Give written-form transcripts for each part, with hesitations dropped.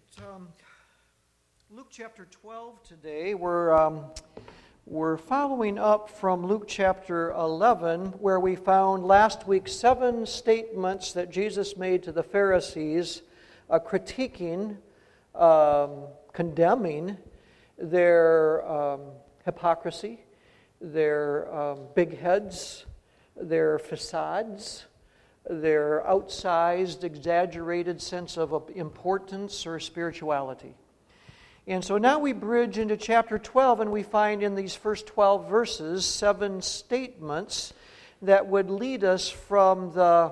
Luke chapter 12 today. We're following up from Luke chapter 11, where we found last week 7 statements that Jesus made to the Pharisees, critiquing, condemning their hypocrisy, their big heads, their facades, their outsized, exaggerated sense of importance or spirituality. And so now we bridge into chapter 12, and we find in these first 12 verses 7 statements that would lead us from the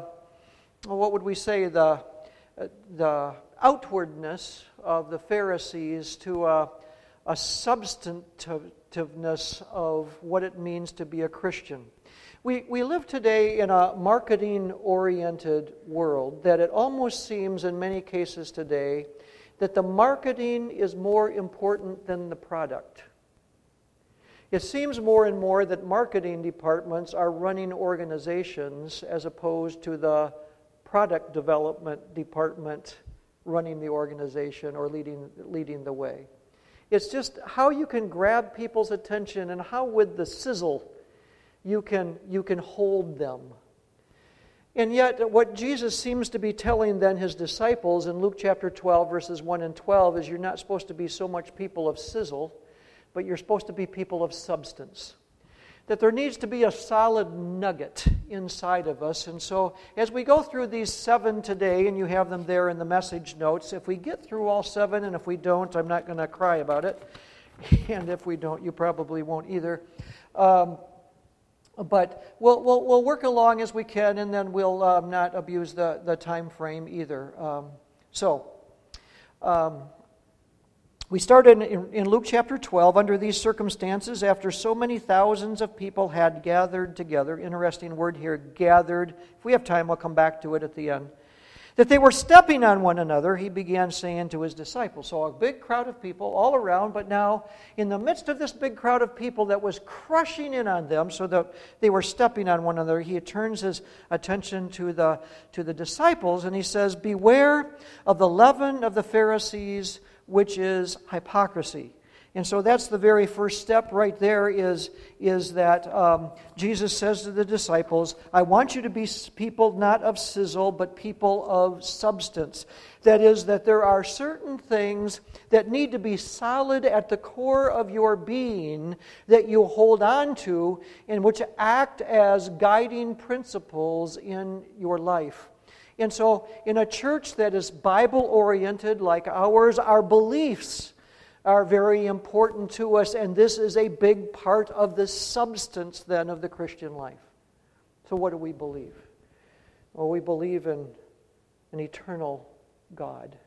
outwardness of the Pharisees to a substantiveness of what it means to be a Christian. We live today in a marketing-oriented world that it almost seems in many cases today that the marketing is more important than the product. It seems more and more that marketing departments are running organizations as opposed to the product development department running the organization or leading the way. It's just how you can grab people's attention and how with the sizzle you can hold them. And yet, what Jesus seems to be telling then his disciples in Luke chapter 12, verses 1 and 12, is you're not supposed to be so much people of sizzle, but you're supposed to be people of substance. That there needs to be a solid nugget inside of us. And so, as we go through these 7 today, and you have them there in the message notes, if we get through all 7, and if we don't, I'm not going to cry about it. And if we don't, you probably won't either. But we'll work along as we can, and then we'll not abuse the time frame either. We started in Luke chapter 12 under these circumstances after so many thousands of people had gathered together. Interesting word here, gathered. If we have time, I'll come back to it at the end. That they were stepping on one another, he began saying to his disciples. So a big crowd of people all around, but now in the midst of this big crowd of people that was crushing in on them so that they were stepping on one another, he turns his attention to the disciples and he says, "Beware of the leaven of the Pharisees, which is hypocrisy." And so that's the very first step right there is that Jesus says to the disciples, I want you to be people not of sizzle, but people of substance. That is, that there are certain things that need to be solid at the core of your being that you hold on to and which act as guiding principles in your life. And so in a church that is Bible-oriented like ours, our beliefs are very important to us, and this is a big part of the substance then of the Christian life. So what do we believe? Well, we believe in an eternal God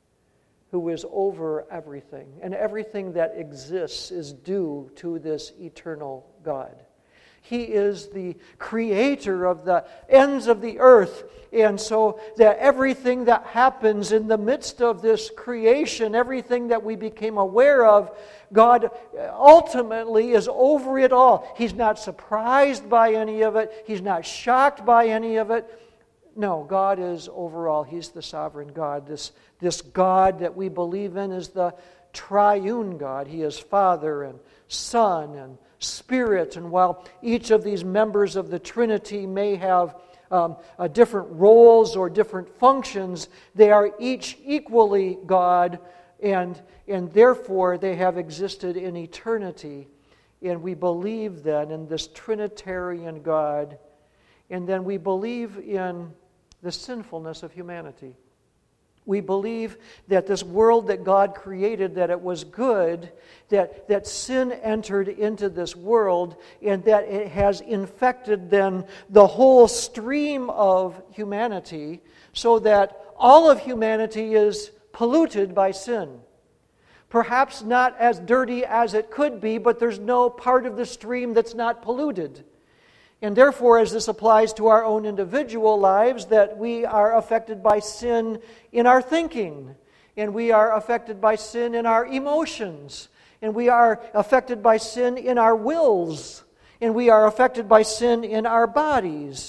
who is over everything, and everything that exists is due to this eternal God. He is the creator of the ends of the earth. And so that everything that happens in the midst of this creation, everything that we became aware of, God ultimately is over it all. He's not surprised by any of it. He's not shocked by any of it. No, God is over all. He's the sovereign God. This God that we believe in is the triune God. He is Father and Son and Spirit, and while each of these members of the Trinity may have different roles or different functions, they are each equally God, and therefore they have existed in eternity. And we believe then in this Trinitarian God, and then we believe in the sinfulness of humanity. We believe that this world that God created, that it was good, that sin entered into this world, and that it has infected then the whole stream of humanity, so that all of humanity is polluted by sin. Perhaps not as dirty as it could be, but there's no part of the stream that's not polluted. And therefore, as this applies to our own individual lives, that we are affected by sin in our thinking, and we are affected by sin in our emotions, and we are affected by sin in our wills, and we are affected by sin in our bodies.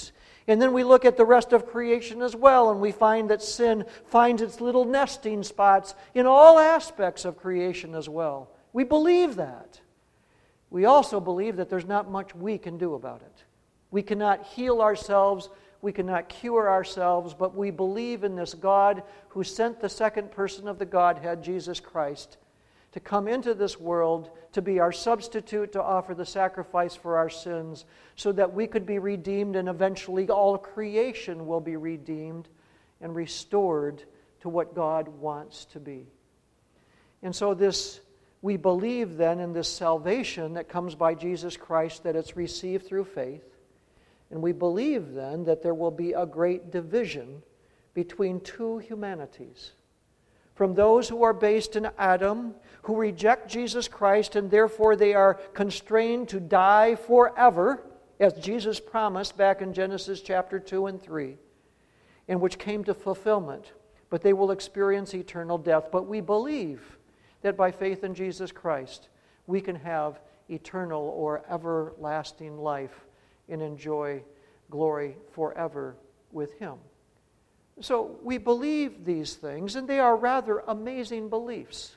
And then we look at the rest of creation as well, and we find that sin finds its little nesting spots in all aspects of creation as well. We believe that. We also believe that there's not much we can do about it. We cannot heal ourselves, we cannot cure ourselves, but we believe in this God who sent the second person of the Godhead, Jesus Christ, to come into this world, to be our substitute, to offer the sacrifice for our sins, so that we could be redeemed, and eventually all creation will be redeemed and restored to what God wants to be. And so we believe then in this salvation that comes by Jesus Christ, that it's received through faith. And we believe then that there will be a great division between two humanities. From those who are based in Adam, who reject Jesus Christ, and therefore they are constrained to die forever, as Jesus promised back in Genesis chapter 2 and 3, and which came to fulfillment. But they will experience eternal death. But we believe that by faith in Jesus Christ, we can have eternal or everlasting life and enjoy glory forever with Him. So we believe these things, and they are rather amazing beliefs.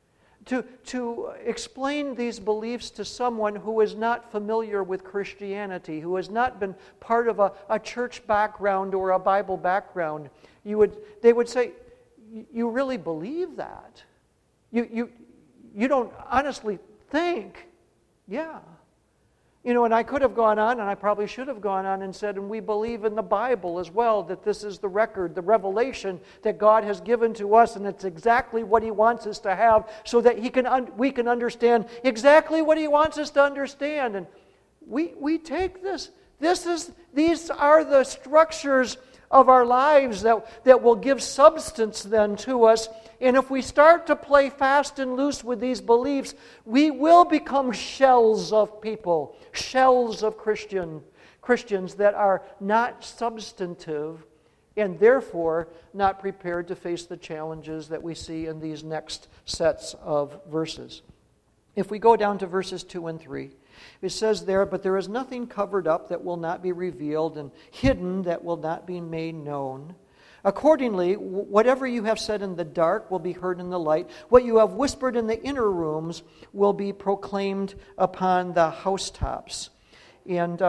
To explain these beliefs to someone who is not familiar with Christianity, who has not been part of a church background or a Bible background, they would say, "You really believe that? You don't honestly think?" Yeah. And I could have gone on, and I probably should have gone on and said, and we believe in the Bible as well, that this is the record, the revelation that God has given to us, and it's exactly what He wants us to have, so that we can understand exactly what He wants us to understand. And we take this. These are the structures of our lives that will give substance then to us. And if we start to play fast and loose with these beliefs, we will become shells of people, shells of Christians that are not substantive, and therefore not prepared to face the challenges that we see in these next sets of verses. If we go down to verses 2 and 3, it says there, "But there is nothing covered up that will not be revealed, and hidden that will not be made known. Accordingly, whatever you have said in the dark will be heard in the light. What you have whispered in the inner rooms will be proclaimed upon the housetops." And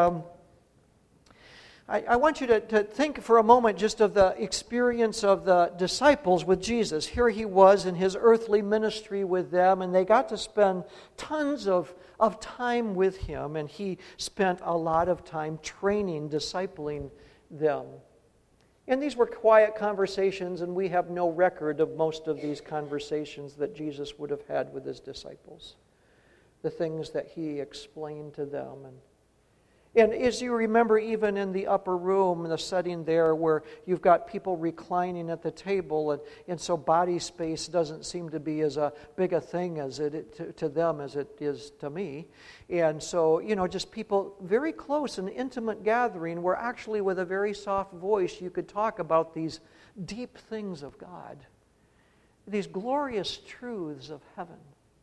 I want you to think for a moment just of the experience of the disciples with Jesus. Here He was in His earthly ministry with them, and they got to spend tons of time with Him, and He spent a lot of time training, discipling them. And these were quiet conversations, and we have no record of most of these conversations that Jesus would have had with His disciples, the things that He explained to them. And as you remember, even in the upper room, the setting there where you've got people reclining at the table, and so body space doesn't seem to be as big a thing as to them as it is to me. And so, just people very close, an intimate gathering where actually with a very soft voice you could talk about these deep things of God, these glorious truths of heaven.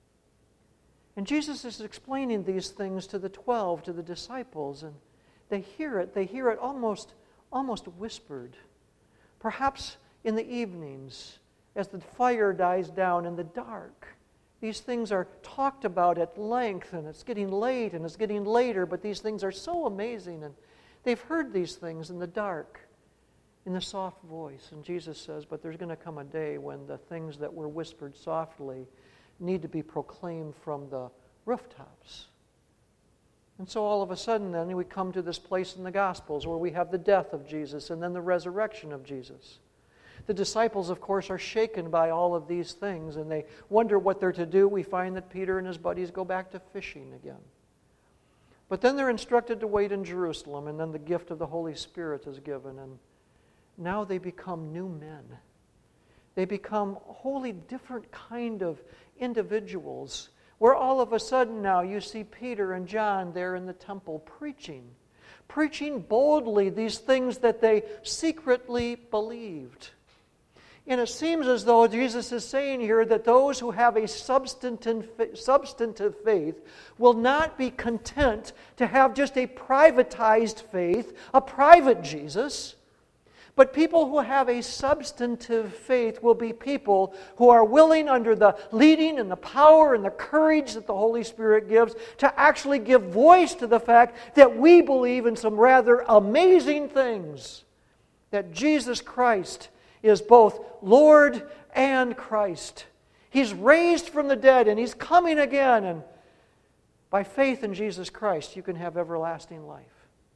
And Jesus is explaining these things to the 12, to the disciples, and they hear it almost whispered. Perhaps in the evenings, as the fire dies down in the dark, these things are talked about at length, and it's getting late, and it's getting later, but these things are so amazing, and they've heard these things in the dark, in the soft voice. And Jesus says, but there's going to come a day when the things that were whispered softly need to be proclaimed from the rooftops. And so all of a sudden then we come to this place in the Gospels where we have the death of Jesus and then the resurrection of Jesus. The disciples, of course, are shaken by all of these things, and they wonder what they're to do. We find that Peter and his buddies go back to fishing again. But then they're instructed to wait in Jerusalem, and then the gift of the Holy Spirit is given, and now they become new men. They become a wholly different kind of individuals, where all of a sudden now you see Peter and John there in the temple preaching boldly these things that they secretly believed. And it seems as though Jesus is saying here that those who have a substantive faith will not be content to have just a privatized faith, a private Jesus. But people who have a substantive faith will be people who are willing, under the leading and the power and the courage that the Holy Spirit gives, to actually give voice to the fact that we believe in some rather amazing things. That Jesus Christ is both Lord and Christ. He's raised from the dead and He's coming again. And by faith in Jesus Christ, you can have everlasting life.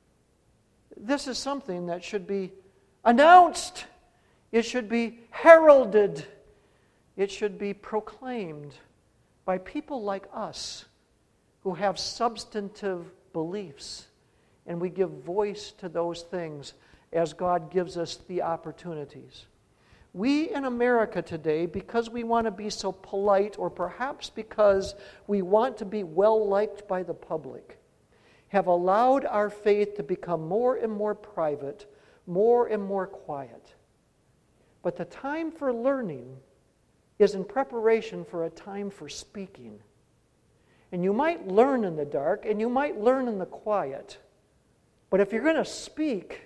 This is something that should be announced. It should be heralded. It should be proclaimed by people like us who have substantive beliefs. And we give voice to those things as God gives us the opportunities. We in America today, because we want to be so polite, or perhaps because we want to be well-liked by the public, have allowed our faith to become more and more private, more and more quiet. But the time for learning is in preparation for a time for speaking. And you might learn in the dark, and you might learn in the quiet. But if you're going to speak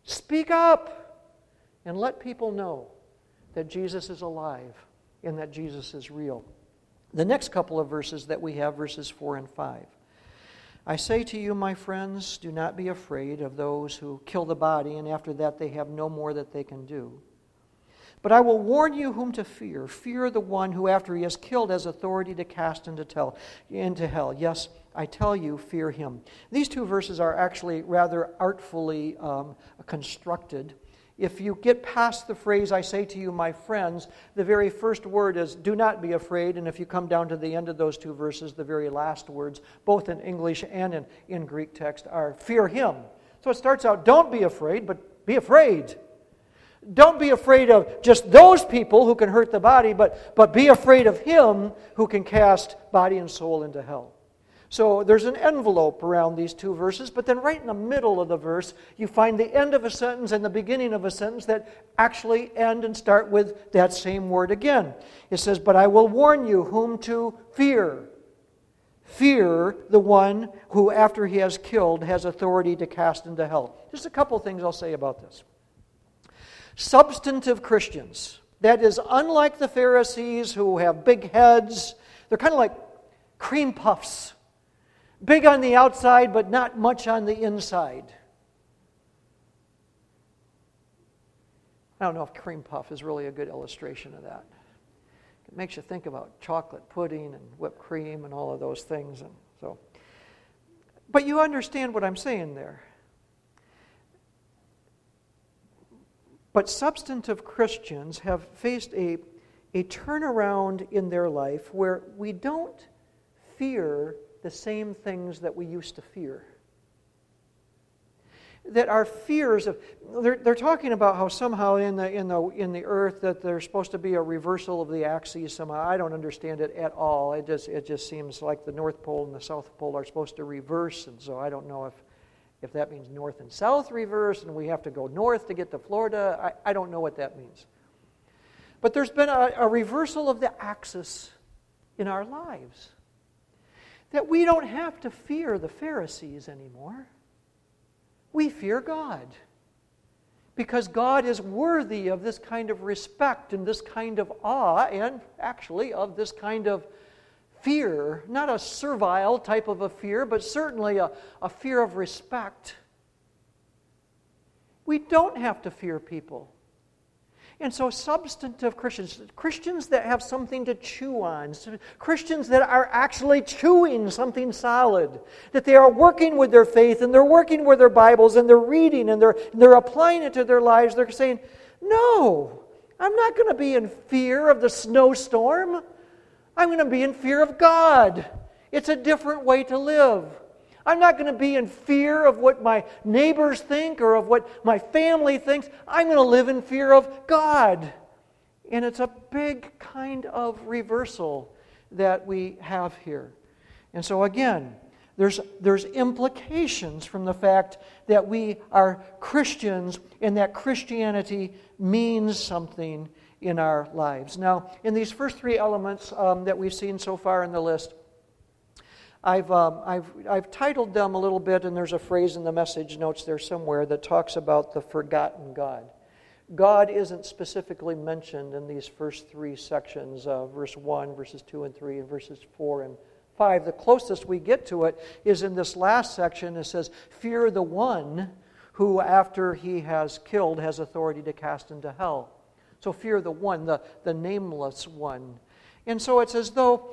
up and let people know that Jesus is alive and that Jesus is real. The next couple of verses that we have, verses 4 and 5. I say to you, my friends, do not be afraid of those who kill the body, and after that they have no more that they can do. But I will warn you whom to fear. Fear the one who, after he has killed, has authority to cast into hell. Yes, I tell you, fear him. These two verses are actually rather artfully constructed. If you get past the phrase, I say to you, my friends, the very first word is, do not be afraid. And if you come down to the end of those two verses, the very last words, both in English and in Greek text, are fear him. So it starts out, don't be afraid, but be afraid. Don't be afraid of just those people who can hurt the body, but be afraid of him who can cast body and soul into hell. So there's an envelope around these two verses, but then right in the middle of the verse, you find the end of a sentence and the beginning of a sentence that actually end and start with that same word again. It says, but I will warn you whom to fear. Fear the one who, after he has killed, has authority to cast into hell. Just a couple things I'll say about this. Substantive Christians, that is, unlike the Pharisees who have big heads, they're kind of like cream puffs. Big on the outside, but not much on the inside. I don't know if cream puff is really a good illustration of that. It makes you think about chocolate pudding and whipped cream and all of those things. And so, but you understand what I'm saying there. But substantive Christians have faced a turnaround in their life where we don't fear the same things that we used to fear. That our fears of, they're talking about how somehow in the earth that there's supposed to be a reversal of the axes somehow. I don't understand it at all. It just seems like the North Pole and the South Pole are supposed to reverse, and so I don't know if that means north and south reverse, and we have to go north to get to Florida. I don't know what that means. But there's been a reversal of the axis in our lives. That we don't have to fear the Pharisees anymore. We fear God. Because God is worthy of this kind of respect and this kind of awe, and actually of this kind of fear. Not a servile type of a fear, but certainly a fear of respect. We don't have to fear people. And so substantive Christians that have something to chew on, Christians that are actually chewing something solid, that they are working with their faith and they're working with their Bibles and they're reading and they're applying it to their lives, they're saying, no, I'm not going to be in fear of the snowstorm. I'm going to be in fear of God. It's a different way to live. I'm not going to be in fear of what my neighbors think or of what my family thinks. I'm going to live in fear of God. And it's a big kind of reversal that we have here. And so again, there's implications from the fact that we are Christians and that Christianity means something in our lives. Now, in these first three elements that we've seen so far in the list, I've titled them a little bit, and there's a phrase in the message notes there somewhere that talks about the forgotten God. God isn't specifically mentioned in these first three sections, verse 1, verses 2 and 3, and verses 4 and 5. The closest we get to it is in this last section. It says, fear the one who, after he has killed, has authority to cast into hell. So fear the one, the nameless one. And so it's as though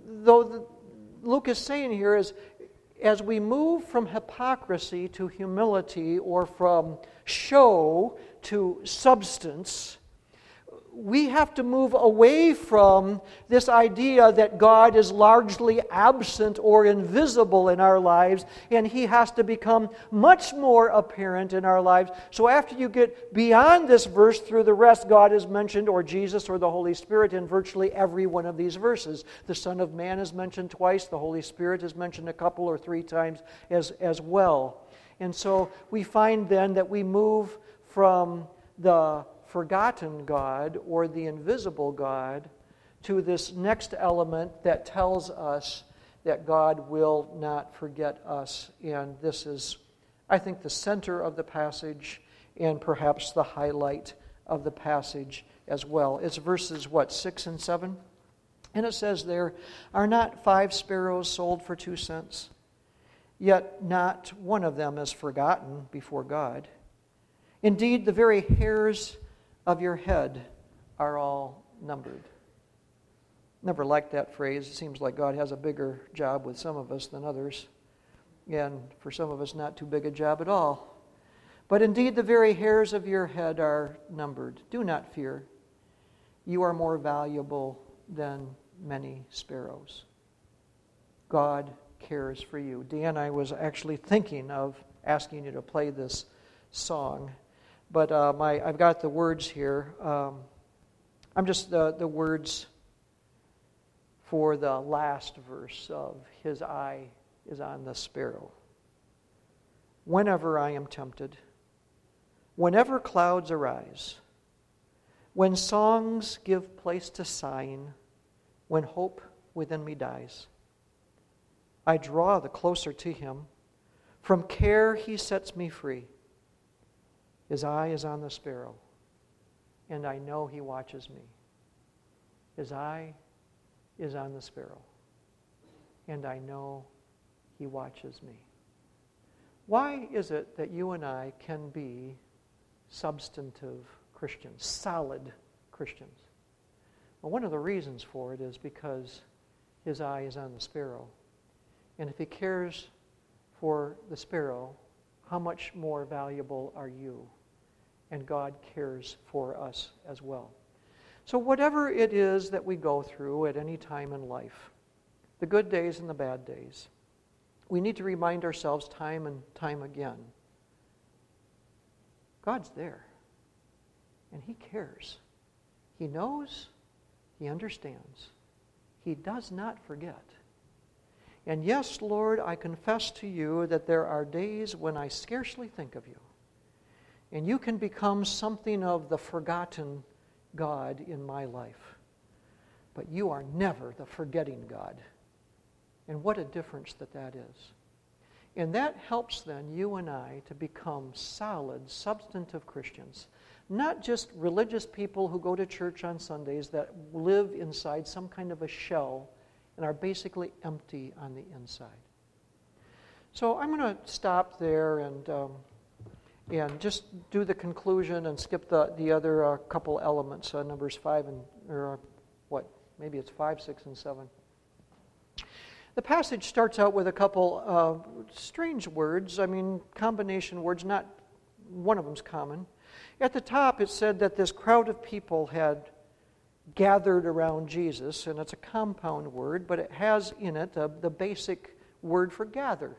Luke is saying here is, as we move from hypocrisy to humility, or from show to substance, we have to move away from this idea that God is largely absent or invisible in our lives, and He has to become much more apparent in our lives. So after you get beyond this verse, through the rest, God is mentioned, or Jesus or the Holy Spirit, in virtually every one of these verses. The Son of Man is mentioned twice. The Holy Spirit is mentioned a couple or three times as well. And so we find then that we move from the forgotten God, or the invisible God, to this next element that tells us that God will not forget us. And this is, I think, the center of the passage, and perhaps the highlight of the passage as well. It's verses, 6 and 7? And it says there, are not 5 sparrows sold for 2 cents? Yet not one of them is forgotten before God. Indeed, the very hairs of your head are all numbered. Never liked that phrase. It seems like God has a bigger job with some of us than others. And for some of us, not too big a job at all. But indeed, the very hairs of your head are numbered. Do not fear. You are more valuable than many sparrows. God cares for you. Dan, I was actually thinking of asking you to play this song. But I've got the words here. I'm just the words for the last verse of His eye is on the sparrow. Whenever I am tempted, whenever clouds arise, when songs give place to sighing, when hope within me dies, I draw the closer to Him. From care He sets me free. His eye is on the sparrow, and I know He watches me. His eye is on the sparrow, and I know He watches me. Why is it that you and I can be substantive Christians, solid Christians? Well, one of the reasons for it is because His eye is on the sparrow. And if He cares for the sparrow, how much more valuable are you? And God cares for us as well. So whatever it is that we go through at any time in life, the good days and the bad days, we need to remind ourselves time and time again, God's there, and He cares. He knows, He understands. He does not forget. And yes, Lord, I confess to you that there are days when I scarcely think of you. And you can become something of the forgotten God in my life. But you are never the forgetting God. And what a difference that is. And that helps then you and I to become solid, substantive Christians. Not just religious people who go to church on Sundays that live inside some kind of a shell and are basically empty on the inside. So I'm going to stop there and just do the conclusion and skip the other couple elements, numbers 5 and, maybe it's 5, 6, and 7. The passage starts out with a couple strange words, combination words, not one of them's common. At the top it said that this crowd of people had gathered around Jesus, and it's a compound word, but it has in it the basic word for gather.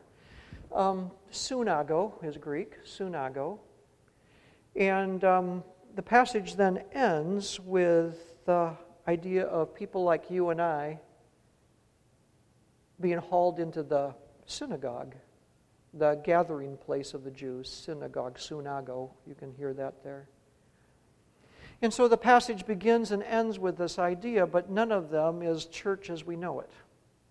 Sunago is Greek, sunago. And the passage then ends with the idea of people like you and I being hauled into the synagogue, the gathering place of the Jews, synagogue, sunago, you can hear that there. And so the passage begins and ends with this idea, but none of them is church as we know it.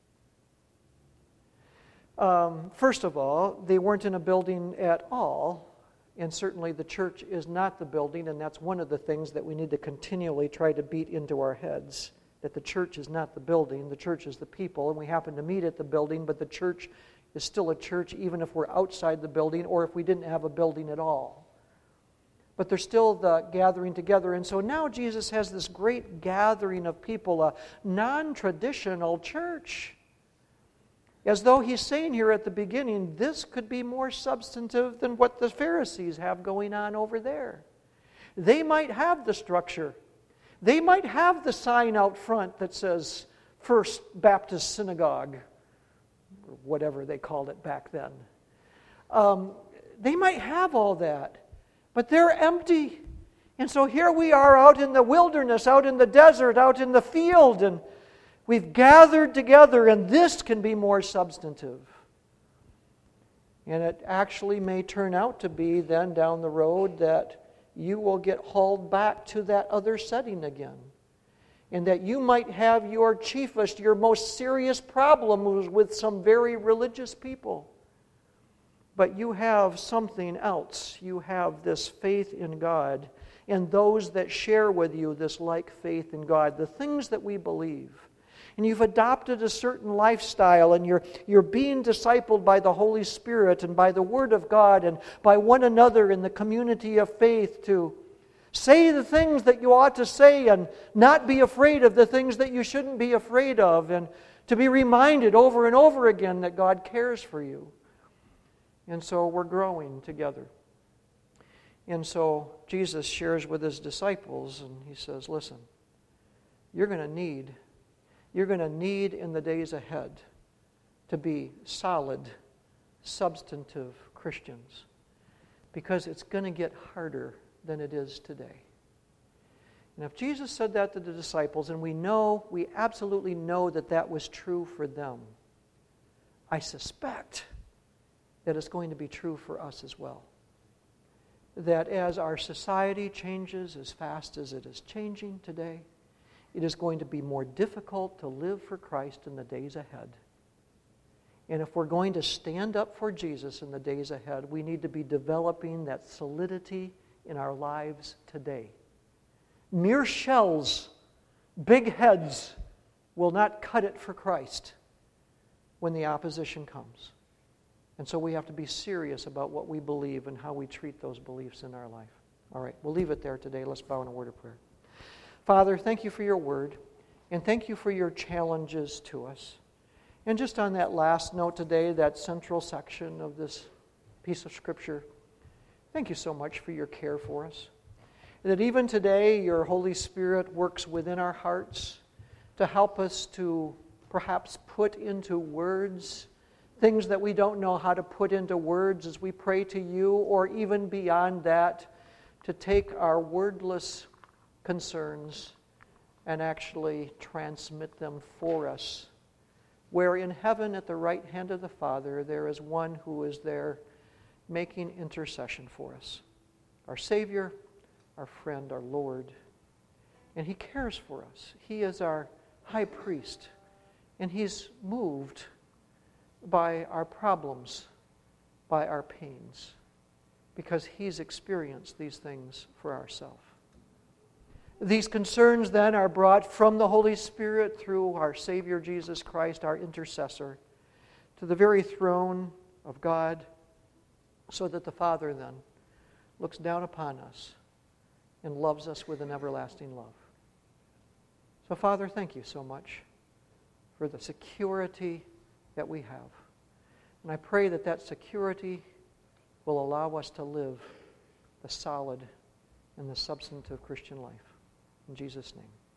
First of all, they weren't in a building at all, and certainly the church is not the building, and that's one of the things that we need to continually try to beat into our heads, that the church is not the building, the church is the people, and we happen to meet at the building, but the church is still a church even if we're outside the building or if we didn't have a building at all. But there's still the gathering together, and so now Jesus has this great gathering of people, a non-traditional church. As though he's saying here at the beginning, this could be more substantive than what the Pharisees have going on over there. They might have the structure. They might have the sign out front that says First Baptist Synagogue, or whatever they called it back then. They might have all that, but they're empty. And so here we are out in the wilderness, out in the desert, out in the field, and we've gathered together, and this can be more substantive. And it actually may turn out to be then down the road that you will get hauled back to that other setting again. And that you might have your chiefest, your most serious problem with some very religious people. But you have something else. You have this faith in God, and those that share with you this like faith in God, the things that we believe. And you've adopted a certain lifestyle, and you're being discipled by the Holy Spirit and by the Word of God and by one another in the community of faith to say the things that you ought to say and not be afraid of the things that you shouldn't be afraid of, and to be reminded over and over again that God cares for you. And so we're growing together. And so Jesus shares with his disciples, and he says, listen, you're going to need in the days ahead to be solid, substantive Christians, because it's going to get harder than it is today. And if Jesus said that to the disciples, and we absolutely know that that was true for them, I suspect that it's going to be true for us as well. That as our society changes as fast as it is changing today, it is going to be more difficult to live for Christ in the days ahead. And if we're going to stand up for Jesus in the days ahead, we need to be developing that solidity in our lives today. Mere shells, big heads, will not cut it for Christ when the opposition comes. And so we have to be serious about what we believe and how we treat those beliefs in our life. All right, we'll leave it there today. Let's bow in a word of prayer. Father, thank you for your word, and thank you for your challenges to us. And just on that last note today, that central section of this piece of Scripture, thank you so much for your care for us. That even today, your Holy Spirit works within our hearts to help us to perhaps put into words things that we don't know how to put into words as we pray to you, or even beyond that, to take our wordless concerns and actually transmit them for us. Where in heaven at the right hand of the Father there is one who is there making intercession for us. Our Savior, our friend, our Lord. And He cares for us. He is our high priest. And He's moved by our problems, by our pains, because He's experienced these things for ourselves. These concerns then are brought from the Holy Spirit through our Savior Jesus Christ, our intercessor, to the very throne of God, so that the Father then looks down upon us and loves us with an everlasting love. So, Father, thank you so much for the security that we have. And I pray that that security will allow us to live the solid and the substantive Christian life. In Jesus' name.